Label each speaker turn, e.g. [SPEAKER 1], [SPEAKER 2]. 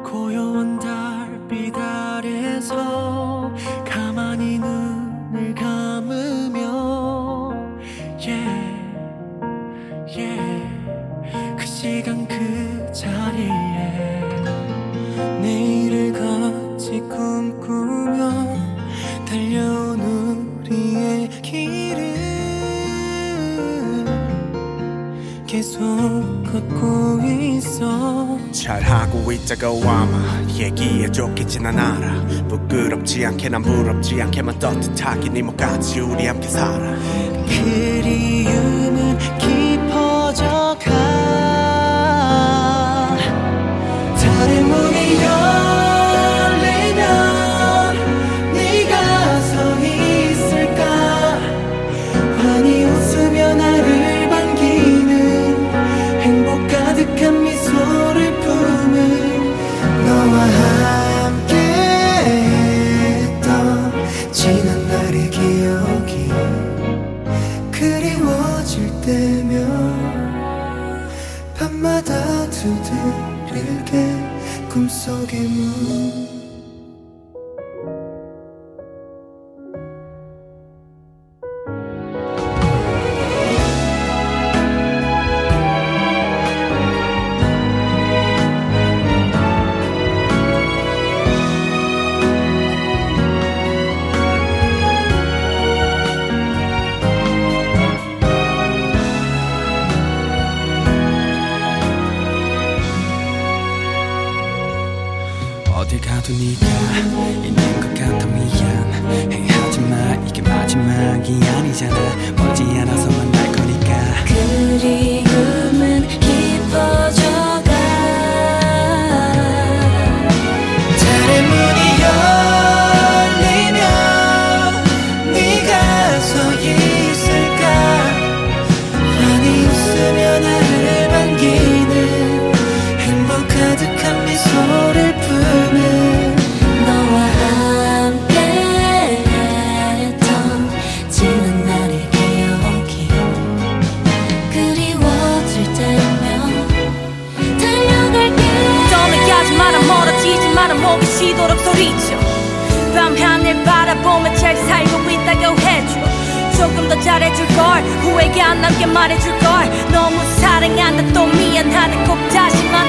[SPEAKER 1] 고요한 달빛 아래서 가만히 눈을 감으며 그 시간 그 자리에 내일을 같이 꿈꾸며 달려온 우리의 길을 계속 걷고 있어.
[SPEAKER 2] 잘하고 있다고 아마 얘기해줬겠지 난 알아. 부끄럽지 않게 난 부럽지 않게만 떳떳하게 네 몸까지 우리 함께 살아.
[SPEAKER 1] 그리움은 깊어져가 달의 문이 열리면 네가 서 있을까. 환히 웃으며 나를 반기는 행복 가득한 미소를 품은 너와 함께 했던 지난 날의 기억이 그리워질 때면 밤마다 두드릴게 꿈속의 문.
[SPEAKER 3] 어딜 가도 네가 있는 것 같아 미안. 하지마 이게 마지막이 아니잖아. 멀지 않아서 만날 거니까.
[SPEAKER 4] 그리움은 깊어져가
[SPEAKER 1] 달의 문이 열리면 네가 서 있을까. 환히 웃으며 나를 반기는 행복 가득한 미소를 품은
[SPEAKER 4] 너와 함께 했던 지난 날의 기억이 그리워질 때면 달려갈게.
[SPEAKER 5] 떠나가지 마라 멀어지지 마라 목이 쉬도록 소리쳐. 밤하늘 바라보며 잘 살고 있다고 해줘. 조금 더 잘해줄걸 후회가 안 남게 말해줄걸. 너무 사랑한다 또 미안하다 꼭 다시 만나